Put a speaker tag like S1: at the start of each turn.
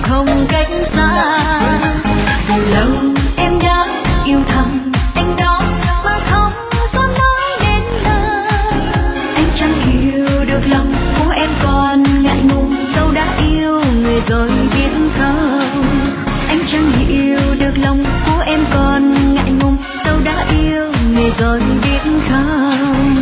S1: không cách xa. Từ lâu em đã yêu thầm anh đó mà không dám nói đến lời. Anh chẳng hiểu được lòng của em còn ngại ngùng, dẫu đã yêu người rồi biết không. Anh chẳng hiểu được lòng của em còn ngại ngùng, dẫu đã yêu người rồi biết không.